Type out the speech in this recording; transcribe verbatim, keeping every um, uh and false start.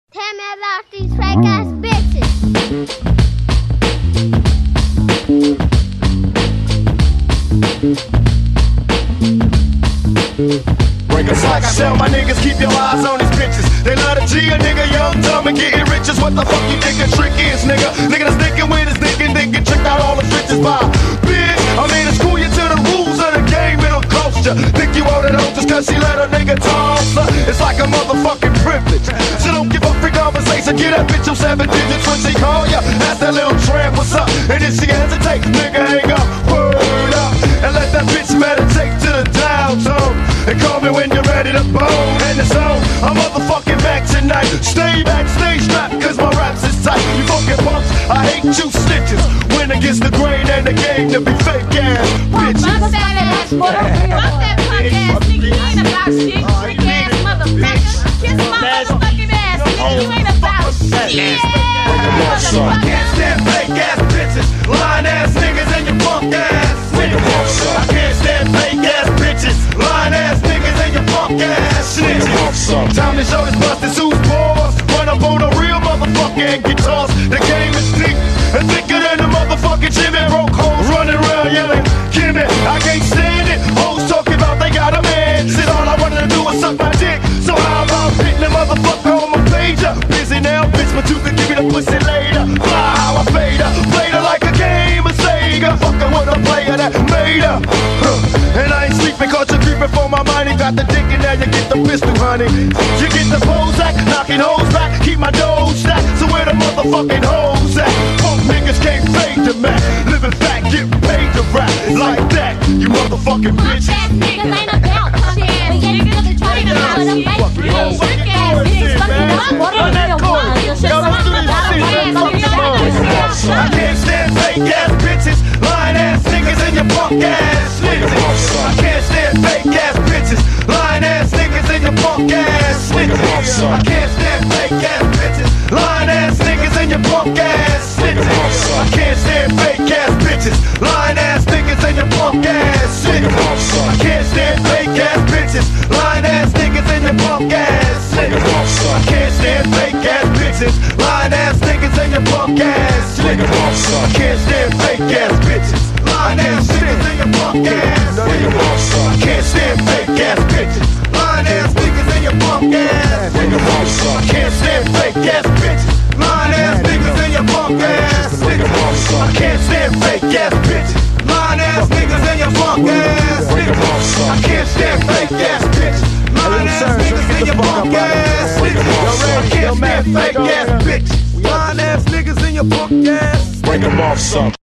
Tell me about these fake ass bitches. It's like I tell my niggas, keep your eyes on these bitches. They love to G a nigga, young, dumb, and getting riches. What the fuck you think a trick is, nigga? Nigga that's thinking with his dick and thinking check out all the bitches by. Bitch, I mean to school you to the rules of the game, it'll cost ya. Think you own it all just cause she let a nigga toss her. It's like a motherfucking privilege. So don't give up free conversation, get that bitch on seven digits when she call ya. Ask that little tramp what's up, and if she hesitate, nigga hang up, word up, and let that bitch meditate to the dial tone. And call me when you're ready to bone in the zone. I'm motherfucking back tonight. Stay back, stay strapped, cause my raps is tight. You fucking punks, I hate you snitches. Win against the grain and the game to be fake ass bitches. Fuck that ass, fuck that punk ass nigga, you ain't about shit. Trick ass motherfucker. Kiss my motherfucking ass, nigga, you ain't about shit. I can't stand fake ass bitches, lying ass niggas and your punk ass niggas. I can't stand fake ass bitches, lying ass niggas and your punk ass snitches. Time to show this busted who's boss. Run up on a real motherfucker and get tossed. The game is deep and thicker than the motherfucking Jimmy. Broke hoes running around yelling, Kimmy, I can't stand it. Hoes talking about they got a man. Shit, all I wanted to do was suck my dick. So how about hitting the motherfucker on my pager? Busy now, bitch, but you can give me the pussy later. Fly how I fade her, played her like a game of Sega. Fucking with a player that made her. Huh. And I ain't sleeping cause you're creeping for my money. Got the dick and now you get the pistol, honey. You get the Bozak, knocking hoes back. Keep my dough stacked, so where the motherfucking hoes at? Punk niggas can't fade the Mac. Living fat, get paid to rap like that. You motherfucking bitch. Punk ass niggas ain't about shit. We get niggas trying to about them fake bitches. Trick ass bitches, fucking up. What are you doing? You should fuck about them ass. I can't stand fake ass bitches, lying ass niggas and your punk ass niggas. I can't stand fake ass bitches, lying ass niggas and your punk ass niggas. I can't stand fake ass bitches, lying ass niggas and your punk ass niggas. I can't stand fake ass bitches, lying ass niggas and your punk ass niggas. I can't stand fake ass bitches, lying ass niggas and your punk ass niggas. I can't stand fake ass bitches, lying ass niggas and your punk ass niggas. I can't stand fake ass bitches, lying ass niggas and your punk ass niggas. I can't stand fake ass bitches, lying ass niggas and your punk ass niggas. I can't stand fake ass bitches, lying ass niggas and your punk ass niggas. I can't stand fake ass bitches, lying ass niggas and your punk ass niggas. I can't stand fake ass bitches, lying ass niggas and your punk ass niggas. I can't stand fake ass bitches, lying ass niggas and your punk ass. Break 'em off some.